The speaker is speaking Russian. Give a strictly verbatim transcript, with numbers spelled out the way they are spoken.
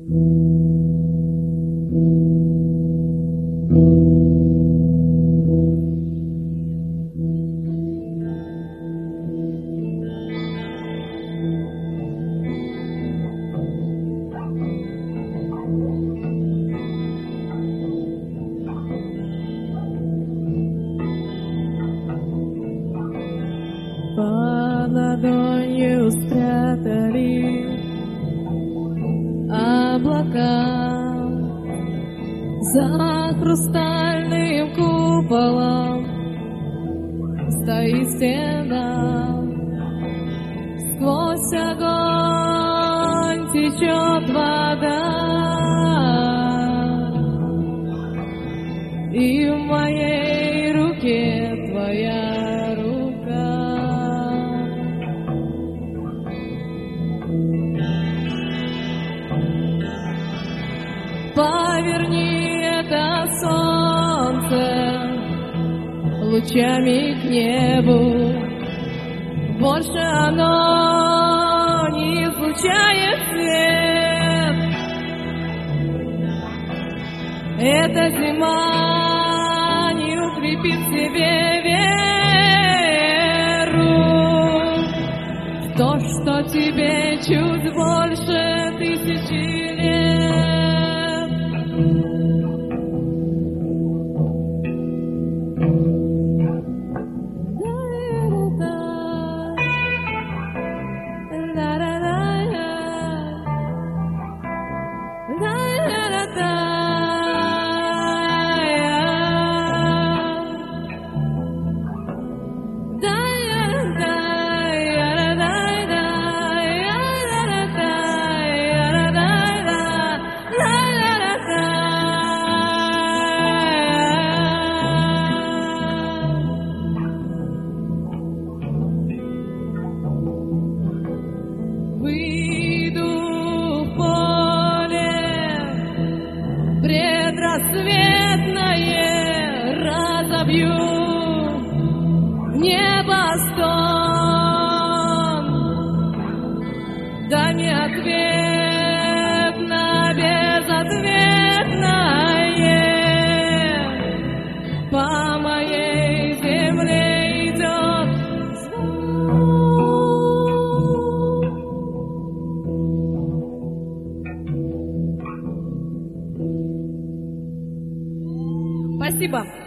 Под ладонью спрятали облака, за хрустальным куполом стоит стена, сквозь огонь течет вода, и в моей руке твоя рука. Поверни это солнце лучами к небу, больше оно не излучает свет. Эта зима не укрепит в себе веру в то, что тебе чуть больше тысячи лет. Выйду в поле предрассветное, разобью небостон, да не ответно, безответное по моей земле идет звук. Спасибо.